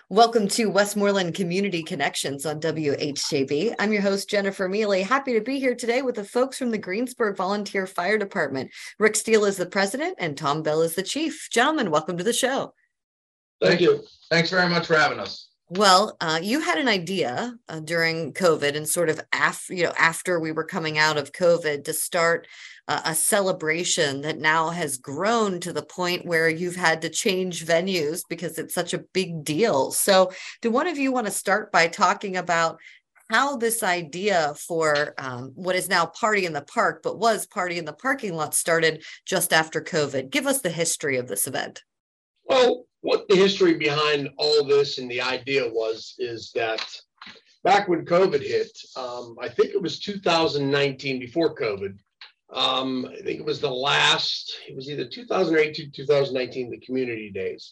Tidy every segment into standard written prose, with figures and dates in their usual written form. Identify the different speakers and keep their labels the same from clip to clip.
Speaker 1: Welcome to Westmoreland Community Connections on WHJB. I'm your host, Jennifer Mealy. Happy to be here today with the folks from the Greensburg Volunteer Fire Department. Rick Steele is the president and Tom Bell is the chief. Gentlemen, welcome to the show.
Speaker 2: Thank you. Thanks very much for having us.
Speaker 1: Well, you had an idea during COVID and sort of after we were coming out of COVID to start a celebration that now has grown to the point where you've had to change venues because it's such a big deal. So do one of you want to start by talking about how this idea for what is now Party in the Park, but was Party in the Parking Lot, started just after COVID? Give us the history of this event.
Speaker 2: Well, what the history behind all this and the idea is that back when COVID hit, I think it was 2019, before COVID, I think it was either 2018, 2019, the community days.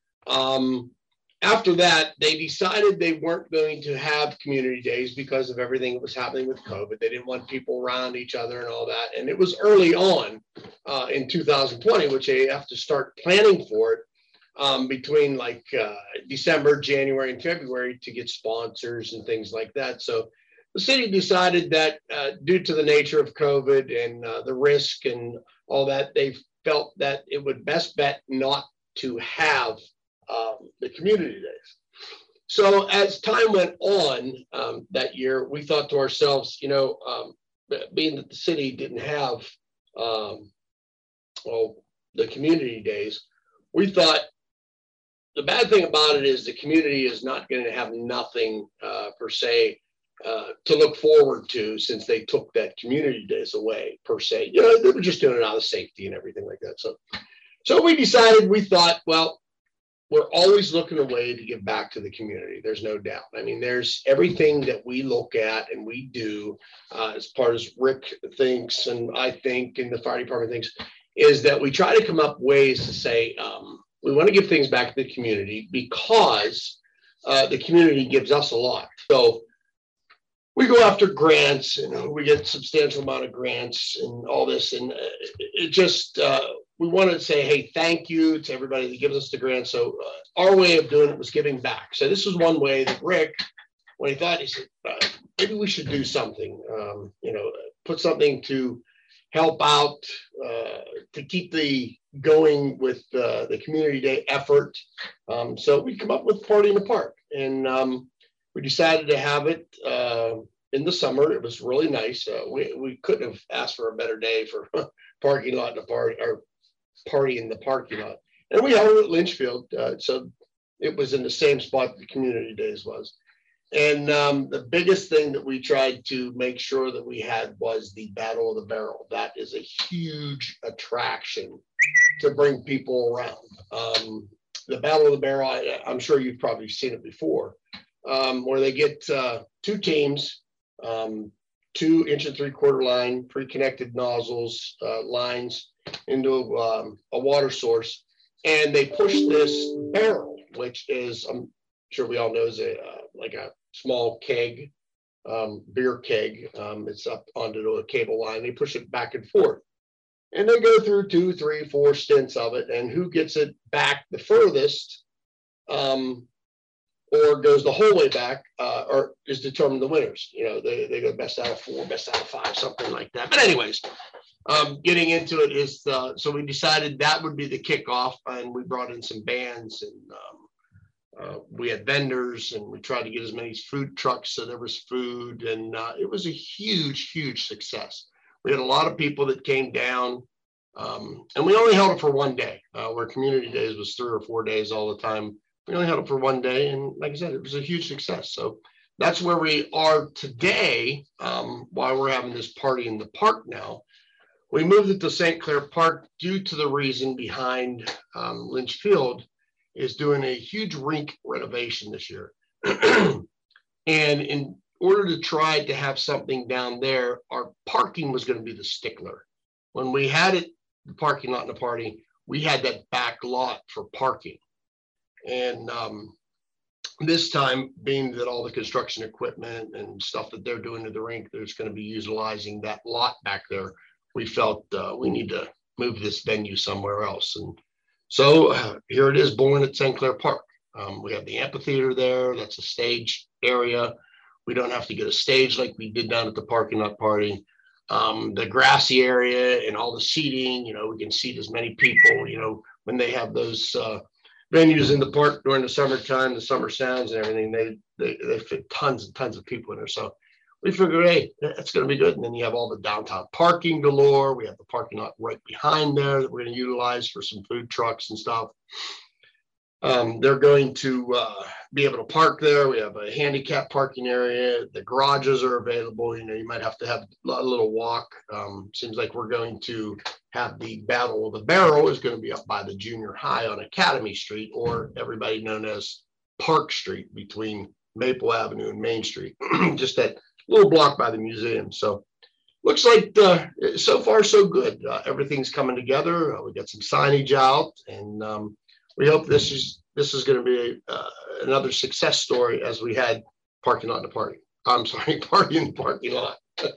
Speaker 2: After that, they decided they weren't going to have community days because of everything that was happening with COVID. They didn't want people around each other and all that. And it was early on in 2020, which they have to start planning for it. Between December, January, and February to get sponsors and things like that. So the city decided that due to the nature of COVID and the risk and all that, they felt that it would best bet not to have the community days. So as time went on that year, we thought to ourselves, being that the city didn't have the community days, we thought, the bad thing about it is the community is not going to have nothing per se to look forward to since they took that community days away per se. They were just doing it out of safety and everything like that. So we thought, well, we're always looking a way to give back to the community. There's no doubt. I mean, there's everything that we look at and we do as part as Rick thinks and I think and the fire department thinks is that we try to come up ways to say, we want to give things back to the community because the community gives us a lot. So we go after grants, we get a substantial amount of grants and all this. And it just, we want to say, hey, thank you to everybody that gives us the grants. So our way of doing it was giving back. So this was one way that Rick, when he thought, he said, maybe we should do something, put something to help out, to keep the going with the community day effort. So we come up with Party in the Park, and we decided to have it in the summer. It was really nice. We couldn't have asked for a better day for parking lot to party or party in the parking lot. And we held it at Lynchfield, so it was in the same spot the community days was. And the biggest thing that we tried to make sure that we had was the Battle of the Barrel. That is a huge attraction to bring people around. The Battle of the Barrel, I'm sure you've probably seen it before, where they get two teams, 2 inch and 3/4 line, pre-connected nozzles, lines into a water source. And they push this barrel, which is, I'm sure we all know, is like a small keg, beer keg. It's up onto a cable line. They push it back and forth. And they go through 2, 3, 4 stints of it. And who gets it back the furthest or goes the whole way back or is determined the winners. They go best out of 4, best out of 5, something like that. But anyways, getting into it is, so we decided that would be the kickoff. And we brought in some bands and we had vendors and we tried to get as many food trucks so there was food, and it was a huge success. We had a lot of people that came down, and we only held it for one day, where community days was 3 or 4 days all the time. We only held it for one day, and like I said, it was a huge success. So that's where we are today, while we're having this Party in the Park now. We moved it to St. Clair Park due to the reason behind Lynchfield is doing a huge rink renovation this year. And in order to try to have something down there, our parking was going to be the stickler. When we had it, the parking lot in the party, we had that back lot for parking. And this time, being that all the construction equipment and stuff that they're doing to the rink, there's going to be utilizing that lot back there, we felt we need to move this venue somewhere else. And so here it is, born at St. Clair Park. We have the amphitheater there. That's a stage area. We don't have to get a stage like we did down at the parking lot party. The grassy area and all the seating, we can seat as many people, when they have those venues in the park during the summertime, the summer sounds and everything, they fit tons and tons of people in there. So we figured, hey, that's going to be good. And then you have all the downtown parking galore. We have the parking lot right behind there that we're going to utilize for some food trucks and stuff. They're going to be able to park there. We have a handicap parking area. The garages are available. You might have to have a little walk. Seems like we're going to have the Battle of the Barrel is going to be up by the junior high on Academy Street, or everybody known as Park Street, between Maple Avenue and Main Street, just that little block by the museum. So looks like so far so good. Everything's coming together. We got some signage out, and we hope this is going to be another success story, as we had parking lot in the party. I'm sorry, party in the parking lot.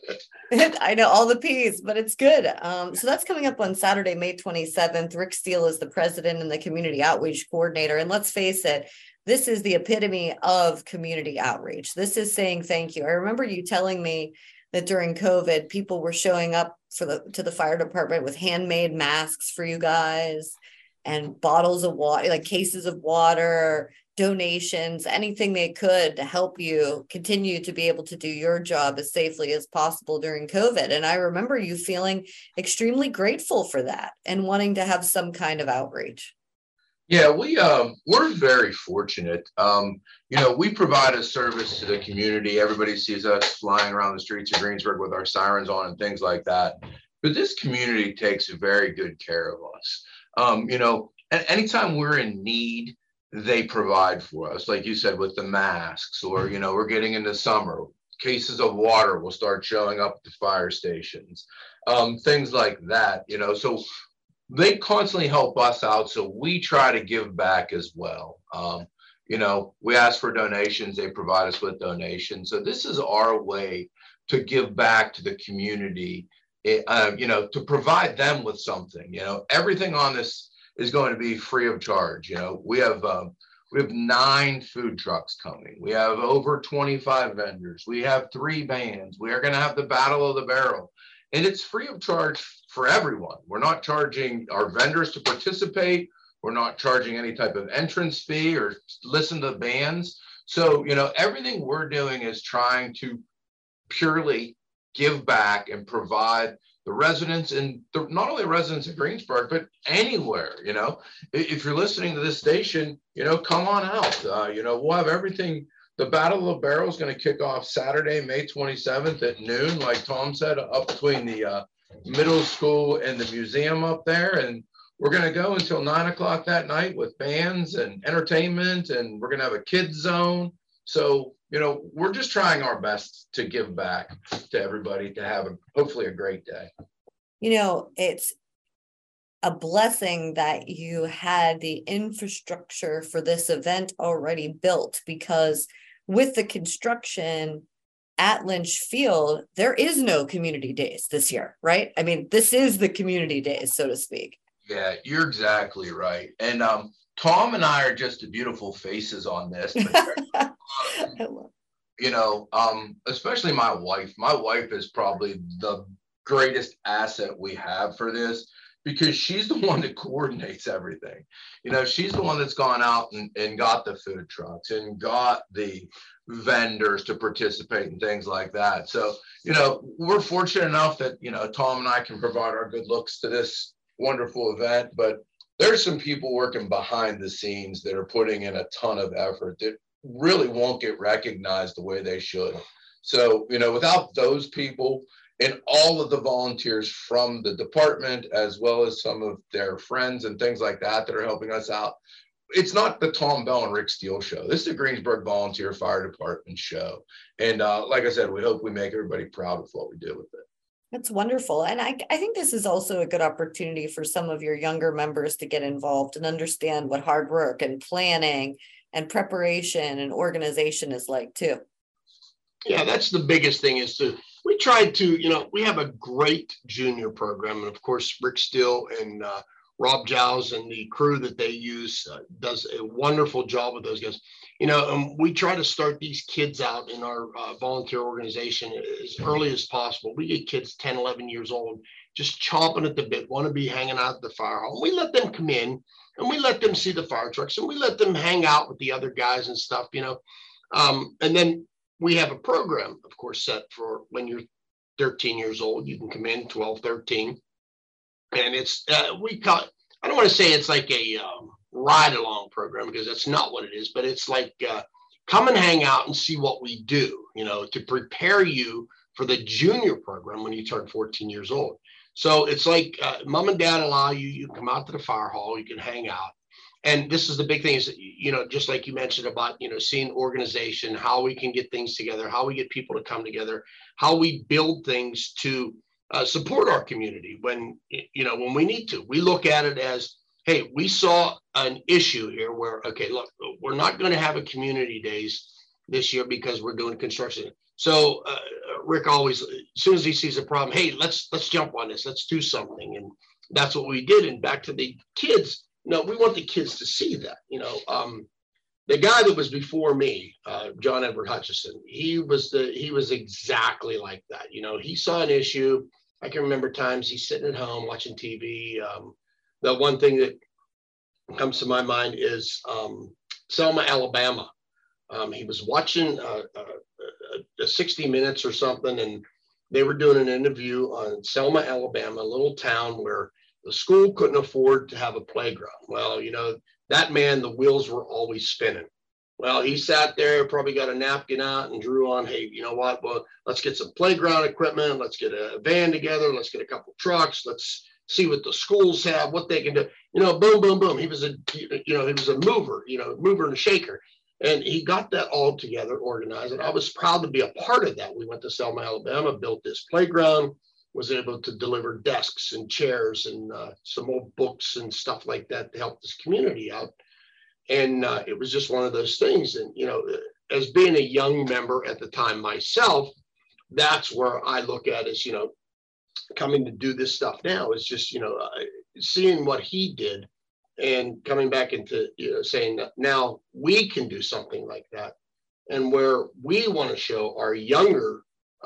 Speaker 1: I know all the P's, but it's good. So that's coming up on Saturday, May 27th. Rick Steele is the president and the community outreach coordinator. And let's face it, this is the epitome of community outreach. This is saying thank you. I remember you telling me that during COVID, people were showing up to the fire department with handmade masks for you guys, and bottles of water, like cases of water, donations, anything they could to help you continue to be able to do your job as safely as possible during COVID. And I remember you feeling extremely grateful for that and wanting to have some kind of outreach.
Speaker 3: Yeah, we're very fortunate. We provide a service to the community. Everybody sees us flying around the streets of Greensburg with our sirens on and things like that. But this community takes very good care of us. Anytime we're in need, they provide for us, like you said, with the masks, or, we're getting into summer, cases of water will start showing up at the fire stations, things like that, so they constantly help us out. So we try to give back as well. We ask for donations, they provide us with donations. So this is our way to give back to the community, to provide them with something. Everything on this is going to be free of charge. We have 9 food trucks coming. We have over 25 vendors. We have 3 bands. We are going to have the Battle of the Barrel, and it's free of charge for everyone. We're not charging our vendors to participate. We're not charging any type of entrance fee or listen to bands. So, everything we're doing is trying to purely give back and provide the residents, and not only residents of Greensburg, but anywhere. If you're listening to this station, come on out. We'll have everything. The Battle of the Barrel is going to kick off Saturday, May 27th at noon, like Tom said, up between the middle school and the museum up there. And we're going to go until 9 o'clock that night with bands and entertainment, and we're going to have a kids zone. So, we're just trying our best to give back to everybody, to have hopefully a great day.
Speaker 1: It's a blessing that you had the infrastructure for this event already built, because with the construction at Lynch Field, there is no community days this year, right? I mean, this is the community days, so to speak.
Speaker 3: Yeah, you're exactly right. And Tom and I are just the beautiful faces on this. Especially my wife. My wife is probably the greatest asset we have for this, because she's the one that coordinates everything. She's the one that's gone out and got the food trucks and got the vendors to participate and things like that. So, we're fortunate enough that, Tom and I can provide our good looks to this wonderful event, but there's some people working behind the scenes that are putting in a ton of effort that really won't get recognized the way they should. So, without those people and all of the volunteers from the department, as well as some of their friends and things like that are helping us out, it's not the Tom Bell and Rick Steele show. This is the Greensburg Volunteer Fire Department show. And like I said, we hope we make everybody proud of what we do with it.
Speaker 1: That's wonderful. And I think this is also a good opportunity for some of your younger members to get involved and understand what hard work and planning and preparation and organization is like too.
Speaker 2: Yeah, that's the biggest thing, is we tried to, we have a great junior program. And of course, Rick Steele and Rob Giles and the crew that they use does a wonderful job with those guys. We try to start these kids out in our volunteer organization as early as possible. We get kids 10, 11 years old, just chomping at the bit, want to be hanging out at the fire hall. We let them come in and we let them see the fire trucks and we let them hang out with the other guys and stuff, and then we have a program, of course, set for when you're 13 years old. You can come in 12, 13. And it's, I don't want to say it's like a ride along program because that's not what it is, but it's like come and hang out and see what we do, to prepare you for the junior program when you turn 14 years old. So it's like mom and dad allow you, you come out to the fire hall, you can hang out. And this is the big thing is, just like you mentioned about, seeing organization, how we can get things together, how we get people to come together, how we build things to support our community when we need to. We look at it as, hey, we saw an issue here where, okay, look, we're not going to have a community days this year because we're doing construction. So Rick always, as soon as he sees a problem, hey, let's jump on this, let's do something. And that's what we did. And back to the kids, we want the kids to see that, the guy that was before me, John Edward Hutchison, he was exactly like that. He saw an issue. I can remember times he's sitting at home watching TV. The one thing that comes to my mind is Selma, Alabama. He was watching a 60 Minutes or something, and they were doing an interview on Selma, Alabama, a little town where the school couldn't afford to have a playground. Well, that man, the wheels were always spinning. Well, he sat there, probably got a napkin out and drew on, hey, you know what? Well, let's get some playground equipment. Let's get a van together. Let's get a couple trucks. Let's see what the schools have, what they can do. Boom, boom, boom. He was a mover, mover and a shaker. And he got that all together, organized. And I was proud to be a part of that. We went to Selma, Alabama, built this playground, was able to deliver desks and chairs and some old books and stuff like that to help this community out. And it was just one of those things. And, as being a young member at the time myself, that's where I look at as, coming to do this stuff now is just, seeing what he did and coming back into, saying that now we can do something like that. And where we want to show our younger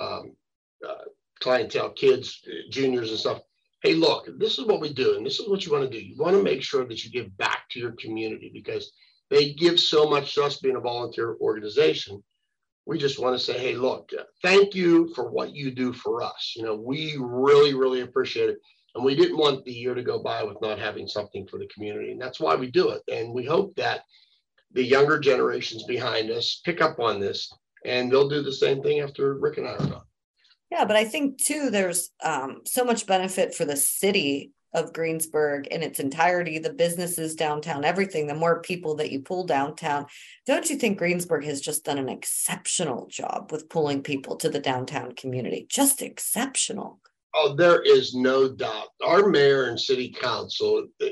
Speaker 2: clientele, kids, juniors and stuff, hey, look, this is what we do, and this is what you want to do. You want to make sure that you give back to your community because they give so much to us being a volunteer organization. We just want to say, hey, look, thank you for what you do for us. We really, really appreciate it. And we didn't want the year to go by with not having something for the community. And that's why we do it. And we hope that the younger generations behind us pick up on this and they'll do the same thing after Rick and I are gone.
Speaker 1: Yeah, but I think too, there's so much benefit for the city of Greensburg in its entirety, the businesses downtown, everything, the more people that you pull downtown. Don't you think Greensburg has just done an exceptional job with pulling people to the downtown community? Just exceptional.
Speaker 2: Oh, there is no doubt. Our mayor and city council, they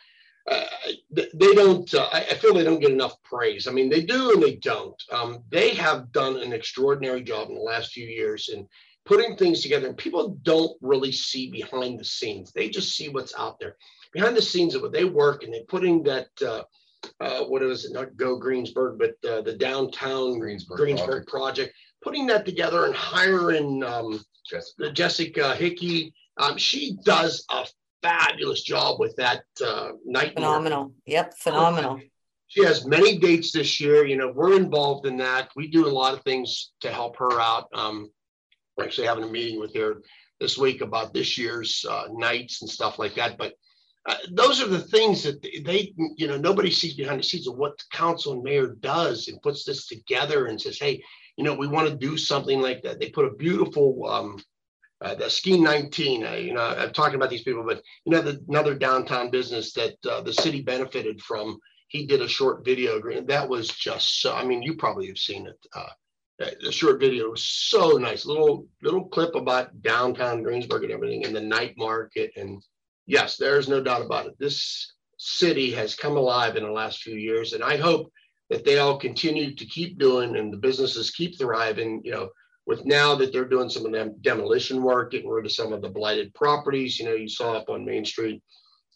Speaker 2: don't, I feel they don't get enough praise. I mean, they do and they don't. They have done an extraordinary job in the last few years in putting things together. And people don't really see behind the scenes. They just see what's out there. Behind the scenes of what they work and they're putting that, what is it, not Go Greensburg, but the downtown Greensburg project, putting that together and hiring Jessica Hickey. She does a fabulous job with that night.
Speaker 1: Phenomenal. Yep, phenomenal.
Speaker 2: She has many dates this year. We're involved in that. We do a lot of things to help her out. We're actually having a meeting with her this week about this year's nights and stuff like that. But those are the things that they, nobody sees behind the scenes of what the council and mayor does and puts this together and says, hey, we want to do something like that. They put a beautiful, the Ski 19, I'm talking about these people, but another downtown business that the city benefited from. He did a short video agreement. That was just so, you probably have seen it. The short video was so nice. Little clip about downtown Greensburg and everything and the night market. And yes, there's no doubt about it. This city has come alive in the last few years. And I hope that they all continue to keep doing and the businesses keep thriving, with now that they're doing some of them demolition work, getting rid of some of the blighted properties, you saw up on Main Street.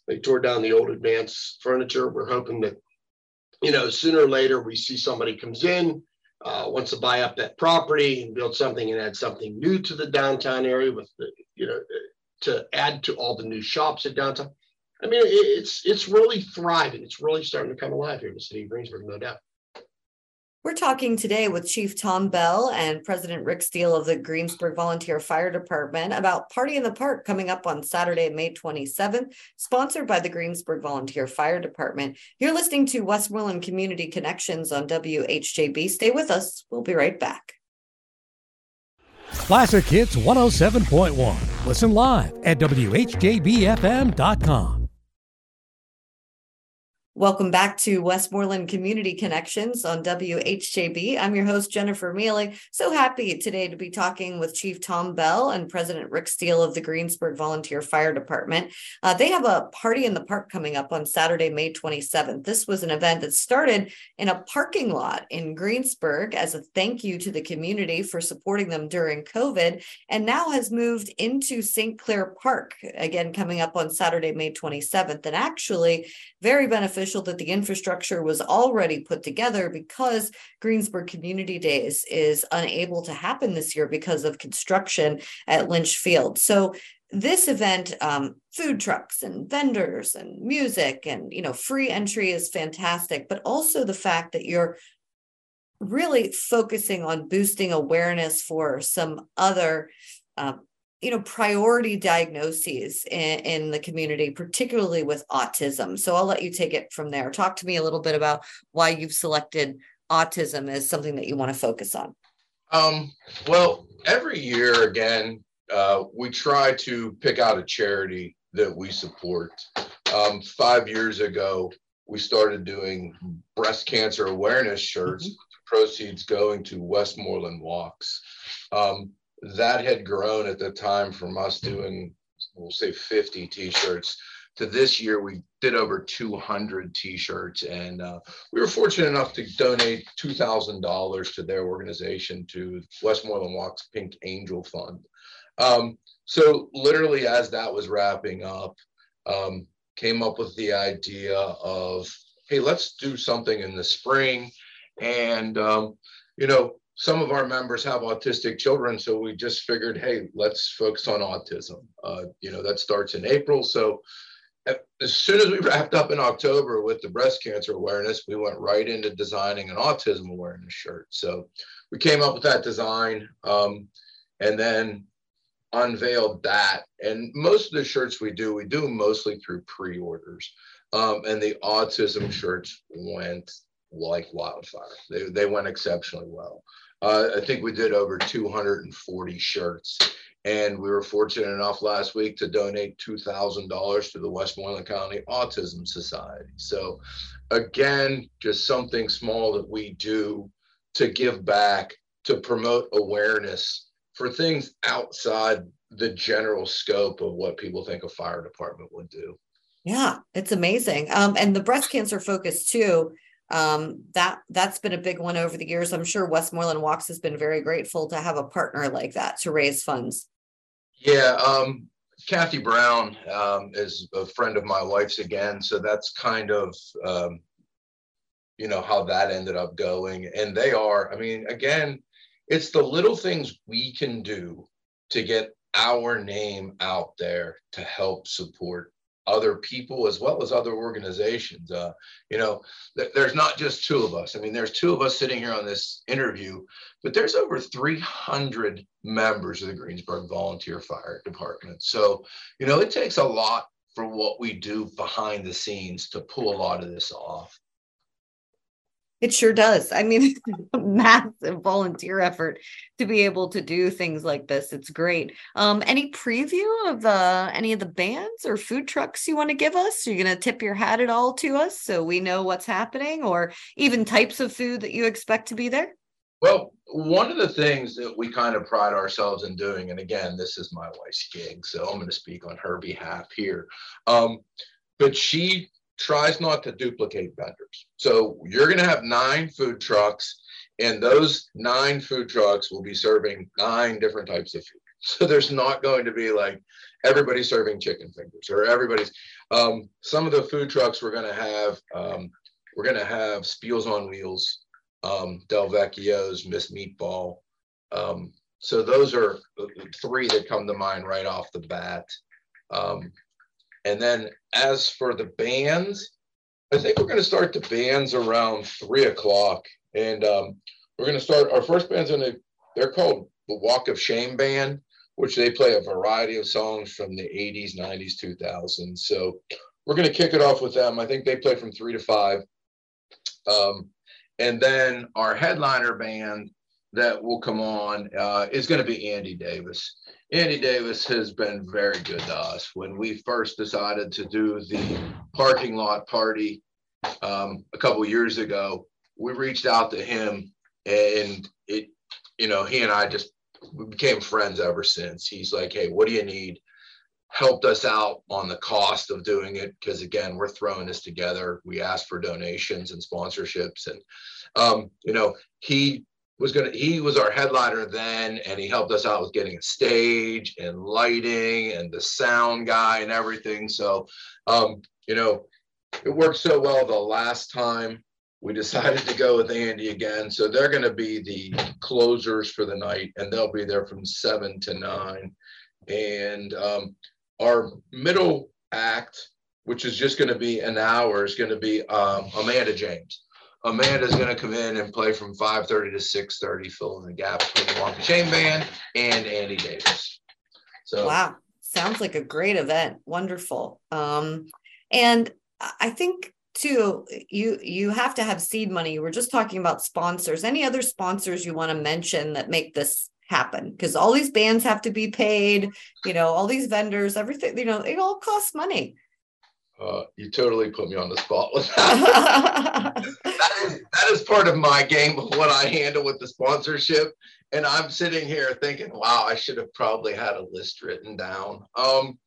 Speaker 2: They tore down the old Advance furniture. We're hoping that, sooner or later we see somebody comes in, wants to buy up that property and build something and add something new to the downtown area with the, to add to all the new shops at downtown. I mean, it's really thriving. It's really starting to come alive here in the city of Greensburg, no doubt.
Speaker 1: We're talking today with Chief Tom Bell and President Rick Steele of the Greensburg Volunteer Fire Department about Party in the Park coming up on Saturday, May 27th, sponsored by the Greensburg Volunteer Fire Department. You're listening to Westmoreland Community Connections on WHJB. Stay with us. We'll be right back.
Speaker 4: Classic Hits 107.1. Listen live at WHJBFM.com.
Speaker 1: Welcome back to Westmoreland Community Connections on WHJB. I'm your host, Jennifer Mealy. So happy today to be talking with Chief Tom Bell and President Rick Steele of the Greensburg Volunteer Fire Department. They have a Party in the Park coming up on Saturday, May 27th. This was an event that started in a parking lot in Greensburg as a thank you to the community for supporting them during COVID, and now has moved into St. Clair Park, again, coming up on Saturday, May 27th, and actually very beneficial that the infrastructure was already put together because Greensburg Community Days is unable to happen this year because of construction at Lynch Field. So this event, food trucks and vendors and music and, free entry is fantastic, but also the fact that you're really focusing on boosting awareness for some other priority diagnoses in the community, particularly with autism. So I'll let you take it from there. Talk to me a little bit about why you've selected autism as something that you want to focus on.
Speaker 3: Well, every year, again, we try to pick out a charity that we support. 5 years ago, we started doing breast cancer awareness shirts, proceeds going to Westmoreland Walks. That had grown at the time from us doing, we'll say 50 t-shirts to this year, we did over 200 t-shirts. And we were fortunate enough to donate $2,000 to their organization, to Westmoreland Walks Pink Angel Fund. So literally as that was wrapping up, came up with the idea of, hey, let's do something in the spring. And, some of our members have autistic children, so we just figured, hey, let's focus on autism. That starts in April. So as soon as we wrapped up in October with the breast cancer awareness, we went right into designing an autism awareness shirt. So we came up with that design and then unveiled that. And most of the shirts we do mostly through pre-orders. And the autism shirts went like wildfire. They went exceptionally well. I think we did over 240 shirts, and we were fortunate enough last week to donate $2,000 to the Westmoreland County Autism Society. So again, just something small that we do to give back, to promote awareness for things outside the general scope of what people think a fire department would do.
Speaker 1: Yeah, it's amazing. And the breast cancer focus too, that's been a big one over the years. I'm sure Westmoreland Walks has been very grateful to have a partner like that to raise funds.
Speaker 3: Yeah, Kathy Brown is a friend of my wife's again, so that's kind of how that ended up going. And they are, again, it's the little things we can do to get our name out there to help support other people as well as other organizations. There's not just two of us. There's two of us sitting here on this interview, but there's over 300 members of the Greensburg Volunteer Fire Department. So, it takes a lot for what we do behind the scenes to pull a lot of this off.
Speaker 1: It sure does. It's a massive volunteer effort to be able to do things like this. It's great. Any preview of any of the bands or food trucks you want to give us? Are you going to tip your hat at all to us so we know what's happening, or even types of food that you expect to be there?
Speaker 3: Well, one of the things that we kind of pride ourselves in doing, and again, this is my wife's gig, so I'm going to speak on her behalf here, but she tries not to duplicate vendors. So you're going to have 9 food trucks, and those 9 food trucks will be serving 9 different types of food. So there's not going to be like everybody serving chicken fingers or everybody's. Some of the food trucks we're going to have Spiels on Wheels, Del Vecchio's, Miss Meatball. So those are the three that come to mind right off the bat. And then as for the bands, I think we're going to start the bands around 3:00. And we're going to start, our first band's they're called the Walk of Shame Band, which they play a variety of songs from the 80s, 90s, 2000s. So we're going to kick it off with them. I think they play from 3 to 5. And then our headliner band that will come on is going to be Andy Davis. Andy Davis has been very good to us. When we first decided to do the parking lot party a couple years ago, we reached out to him, and he and I we became friends ever since. He's like, hey, what do you need? Helped us out on the cost of doing it, because again, we're throwing this together. We asked for donations and sponsorships, and he was our headliner then, and he helped us out with getting a stage and lighting and the sound guy and everything. So it worked so well the last time we decided to go with Andy again. So they're going to be the closers for the night, and they'll be there from 7 to 9. And our middle act, which is just going to be an hour, is going to be Amanda James. Amanda's going to come in and play from 5:30 to 6:30, filling the gap between the Walk of Shame Band and Andy Davis. So
Speaker 1: wow, sounds like a great event. Wonderful. And I think too, you have to have seed money. We're just talking about sponsors. Any other sponsors you want to mention that make this happen? Because all these bands have to be paid, all these vendors, everything, it all costs money.
Speaker 3: You totally put me on the spot with that. that is part of my game of what I handle with the sponsorship. And I'm sitting here thinking, wow, I should have probably had a list written down. Well,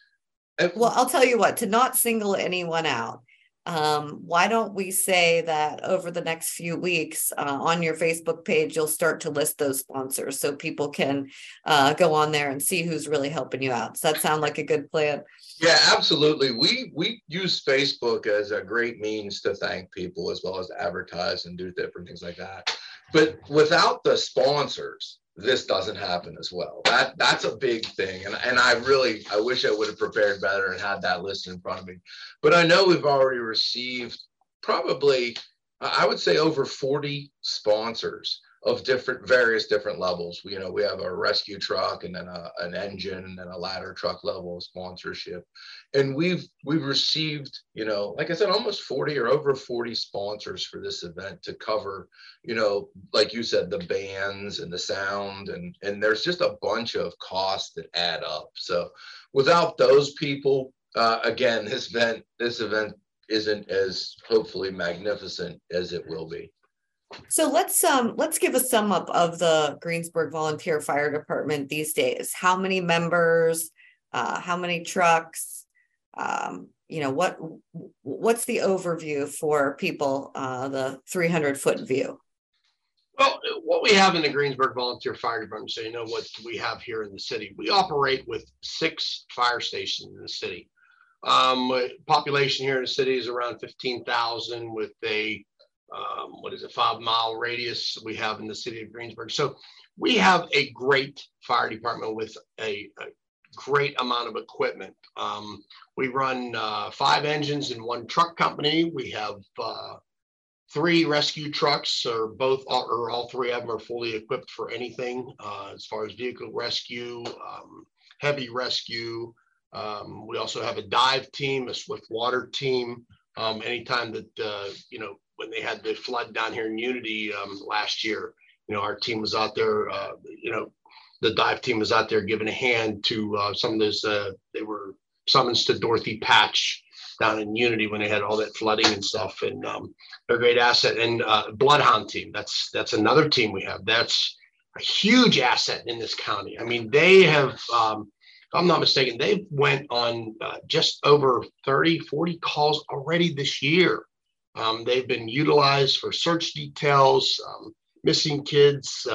Speaker 1: I'll tell you what, to not single anyone out, why don't we say that over the next few weeks on your Facebook page, you'll start to list those sponsors so people can go on there and see who's really helping you out. Does that sound like a good plan?
Speaker 3: Yeah, absolutely. We use Facebook as a great means to thank people as well as advertise and do different things like that. But without the sponsors, this doesn't happen as well. That's a big thing. And I wish I would have prepared better and had that list in front of me. But I know we've already received probably, I would say, over 40 sponsors of various different levels. We have a rescue truck, and then an engine, and then a ladder truck level of sponsorship. And we've received, like I said, almost 40 or over 40 sponsors for this event to cover, like you said, the bands and the sound, and there's just a bunch of costs that add up. So without those people, again, this event isn't as hopefully magnificent as it will be.
Speaker 1: So let's give a sum up of the Greensburg Volunteer Fire Department these days. How many members? How many trucks? What's the overview for people? The 300-foot view.
Speaker 2: Well, what we have in the Greensburg Volunteer Fire Department, so you know what we have here in the city. We operate with 6 fire stations in the city. Population here in the city is around 15,000 with a 5-mile radius we have in the city of Greensburg. So we have a great fire department with a great amount of equipment. We run 5 engines in 1 truck company. We have 3 rescue trucks, or all 3 of them are fully equipped for anything as far as vehicle rescue, heavy rescue. We also have a dive team, a swift water team. Anytime that, when they had the flood down here in Unity last year, our team was out there, the dive team was out there giving a hand to some of those, they were summoned to Dorothy Patch down in Unity when they had all that flooding and stuff, and they're a great asset. And Bloodhound team, that's another team we have. That's a huge asset in this county. I mean, they have, if I'm not mistaken, they went on just over 30, 40 calls already this year. They've been utilized for search details, missing kids,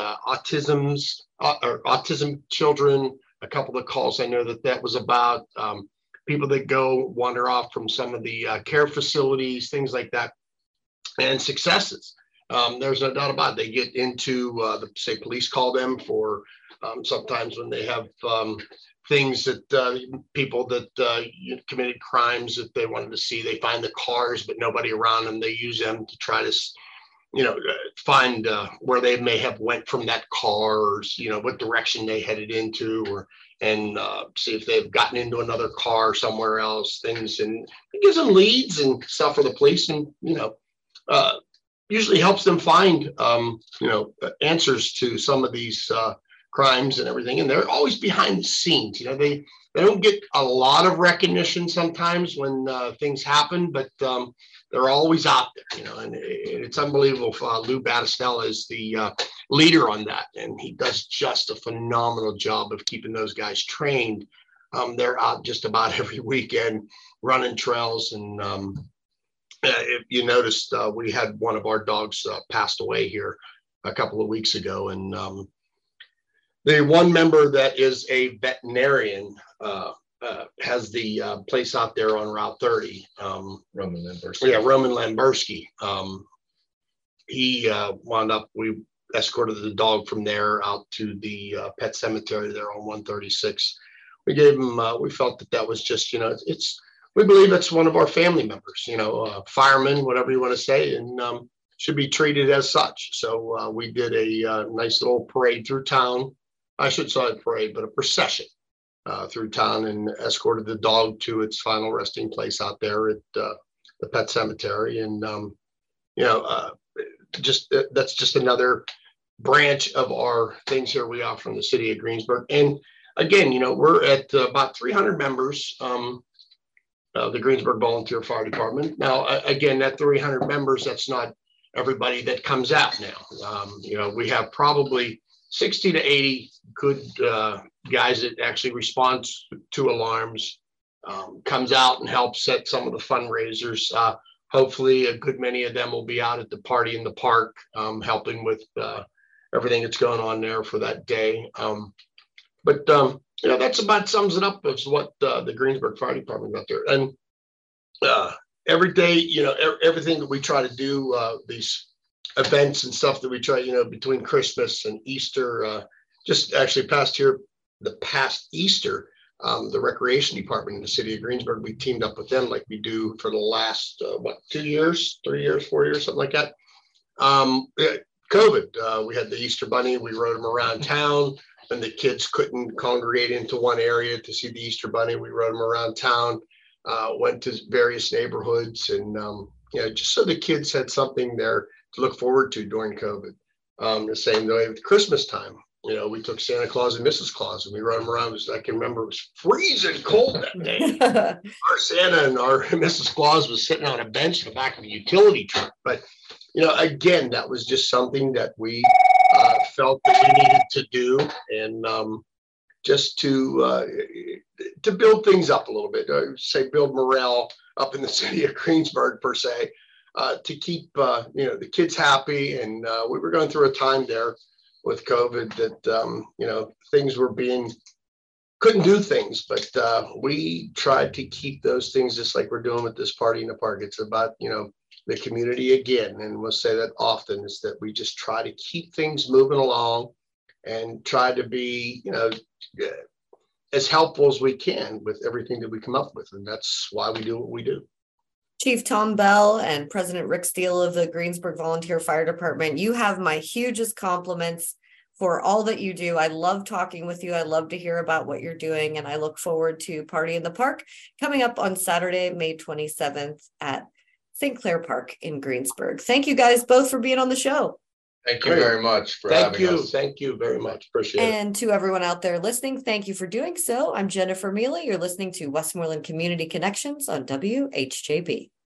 Speaker 2: autism children. A couple of calls I know that was about, people that go wander off from some of the care facilities, things like that, and successes. There's no doubt about it. They get into, say, police call them for sometimes when they have things that people that committed crimes that they wanted to see. They find the cars, but nobody around them. They use them to try to, find where they may have went from that car, or what direction they headed into, and see if they've gotten into another car somewhere else. Things, and it gives them leads and stuff for the police, and usually helps them find answers to some of these crimes and everything. And they're always behind the scenes. They don't get a lot of recognition sometimes when things happen, but they're always out there, and it's unbelievable. Lou Battistella is the leader on that, and he does just a phenomenal job of keeping those guys trained. They're out just about every weekend running trails. And if you noticed, we had one of our dogs passed away here a couple of weeks ago, and the one member that is a veterinarian has the place out there on Route 30.
Speaker 3: Roman Lamberski.
Speaker 2: Yeah, Roman Lamberski. He wound up, we escorted the dog from there out to the pet cemetery there on 136. We gave him, we felt that was just, we believe it's one of our family members, fireman, whatever you want to say, and should be treated as such. So we did a nice little parade through town. I should say a parade, but a procession through town, and escorted the dog to its final resting place out there at the pet cemetery. And, that's just another branch of our things here we offer in the city of Greensburg. And again, we're at about 300 members, the Greensburg Volunteer Fire Department. Now, again, that 300 members, that's not everybody that comes out now. We have probably 60 to 80 good guys that actually respond to alarms, comes out and helps set some of the fundraisers. Hopefully a good many of them will be out at the party in the park, helping with everything that's going on there for that day. But that's about sums it up as what the Greensburg Fire Department got there. And every day, everything that we try to do, these events and stuff that we try, between Christmas and Easter, just actually the past Easter, the recreation department in the city of Greensburg, we teamed up with them like we do for the last, 2 years, 3 years, 4 years, something like that. COVID, we had the Easter Bunny. We rode them around town, and the kids couldn't congregate into one area to see the Easter Bunny. We rode them around town, went to various neighborhoods, and just so the kids had something there to look forward to during COVID. The same way with Christmas time. We took Santa Claus and Mrs. Claus, and we rode them around. I can remember it was freezing cold that day. Our Santa and our Mrs. Claus was sitting on a bench in the back of a utility truck. But, again, that was just something that we felt that we needed to do, and just to build things up a little bit, build morale up in the city of Greensburg, per se, to keep, the kids happy. And we were going through a time there with COVID that, things were couldn't do things, but we tried to keep those things just like we're doing with this party in the park. It's about, the community again. And we'll say that often, is that we just try to keep things moving along and try to be, as helpful as we can with everything that we come up with. And that's why we do what we do.
Speaker 1: Chief Tom Bell and President Rick Steele of the Greensburg Volunteer Fire Department, you have my hugest compliments for all that you do. I love talking with you. I love to hear about what you're doing, and I look forward to Party in the Park coming up on Saturday, May 27th at St. Clair Park in Greensburg. Thank you guys both for being on the show.
Speaker 3: Thank you very much for having us.
Speaker 2: Thank you very much. Appreciate it.
Speaker 1: And to everyone out there listening, thank you for doing so. I'm Jennifer Mealy. You're listening to Westmoreland Community Connections on WHJB.